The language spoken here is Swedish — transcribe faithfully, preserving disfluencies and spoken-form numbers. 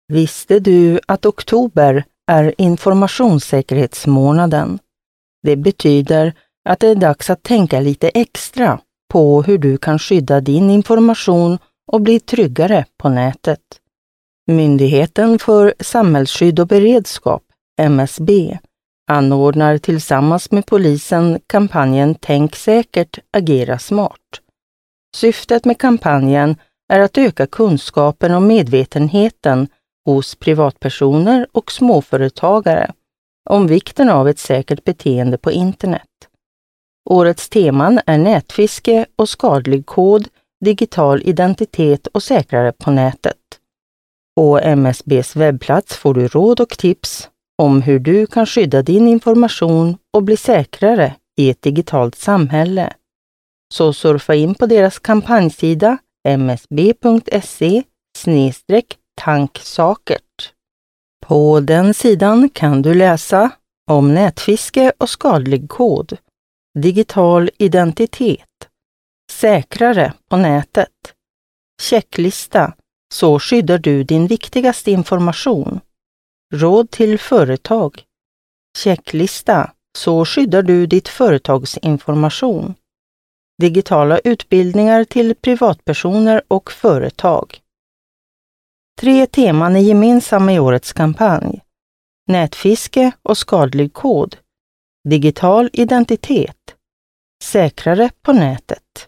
Visste du att oktober är informationssäkerhetsmånaden? Det betyder att det är dags att tänka lite extra på hur du kan skydda din information och bli tryggare på nätet. Myndigheten för samhällsskydd och beredskap, M S B, anordnar tillsammans med polisen kampanjen Tänk säkert, agera smart. Syftet med kampanjen är att öka kunskapen och medvetenheten hos privatpersoner och småföretagare om vikten av ett säkert beteende på internet. Årets teman är nätfiske och skadlig kod, digital identitet och säkrare på nätet. På M S B:s webbplats får du råd och tips om hur du kan skydda din information och bli säkrare i ett digitalt samhälle. Så surfa in på deras kampanjsida m s b punkt se slash tanksäkert. På den sidan kan du läsa om nätfiske och skadlig kod, digital identitet, säkrare på nätet, checklista, så skyddar du din viktigaste information, råd till företag, checklista, så skyddar du ditt företags information, digitala utbildningar till privatpersoner och företag. Tre teman är gemensamma i årets kampanj: nätfiske och skadlig kod, digital identitet, säkrare på nätet.